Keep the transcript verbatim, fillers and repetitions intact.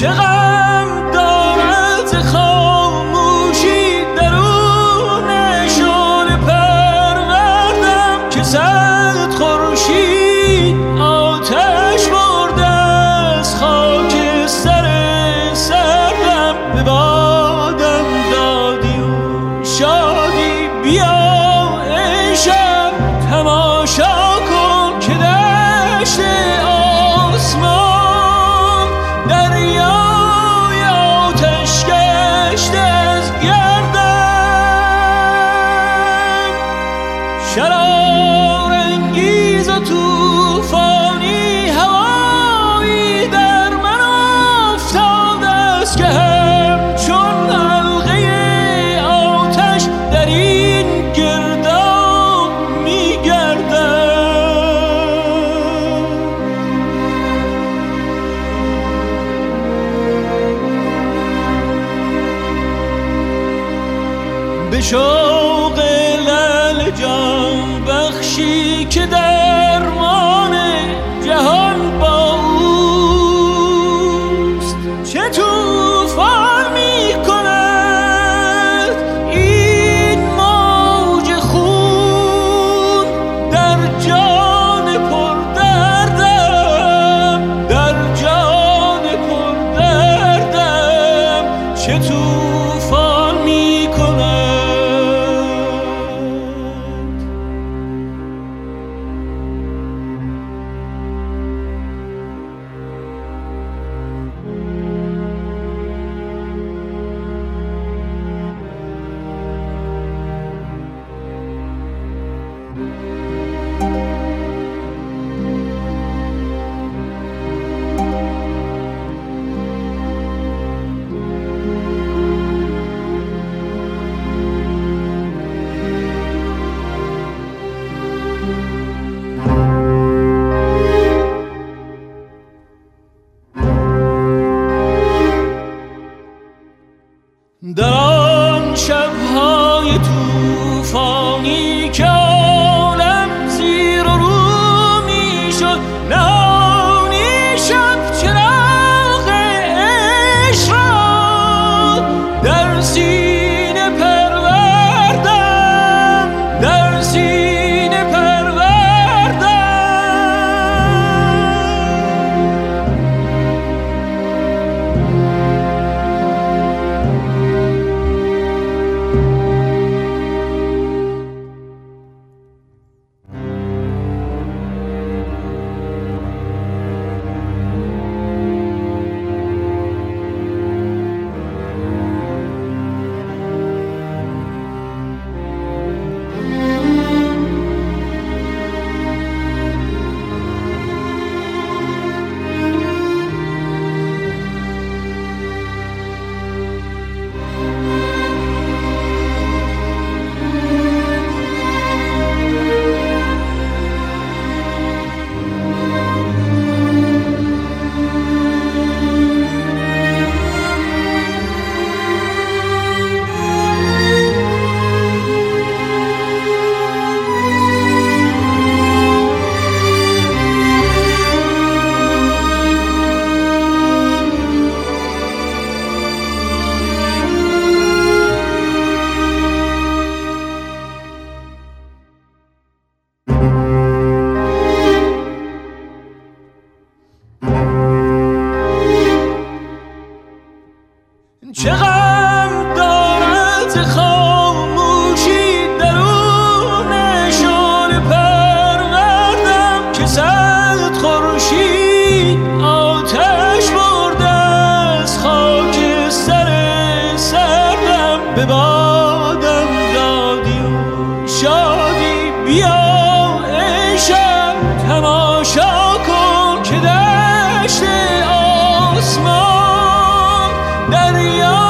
چه غم دارد ز خاموشی درون شعله پروردم که صد خورشید آتش برده از خاک سر سرم به بادم دادی و شادی. بیا ای شب تماشا کن که دشت آسمان دریای آتش گشته از گردم. شرارانگیز و طوفانی هوایی در من افتاده است که همچون حلقه آتش در این گرداب می‌گردم. به شوق لعل جان بخشی که درمان جهان با اوست، چه طوفان می کند این موج خون در جان پردردم، در جان پردردم چه طوفان می کند. در آن شب‌های طوفانی که عالم زیر و رو می‌شد، نهانی شب چراغ عشق را در سینه پروردم، در سینه پروردم. چه غم دارد ز خاموشی درون شعله پروردم که صد خورشید آتش برده از خاک سر سرم به بادم دادی و شادی. بیا ای شب تماشا کن که دشت آسمان دریا